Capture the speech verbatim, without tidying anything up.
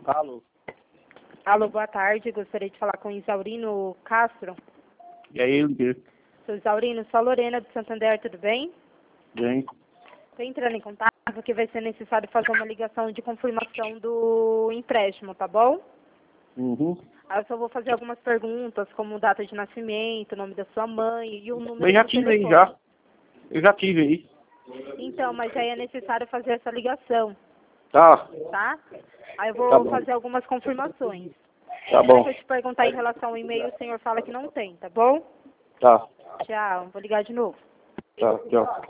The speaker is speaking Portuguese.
Alô? Alô, boa tarde. Gostaria de falar com o Isaurino Castro. E aí, Luiz? Sou Isaurino, sou a Lorena do Santander, tudo bem? Bem? Estou entrando em contato porque vai ser necessário fazer uma ligação de confirmação do empréstimo, tá bom? Uhum. Aí eu só vou fazer algumas perguntas, como data de nascimento, nome da sua mãe e o número Eu já do tive aí, telefone. já. Eu já tive aí. Então, mas aí é necessário fazer essa ligação, Tá, tá? Aí eu tá vou bom. fazer algumas confirmações. Tá bom. Se eu te perguntar em relação ao e-mail, o senhor fala que não tem, tá bom? Tá, Tchau, vou ligar de novo. tá, tchau.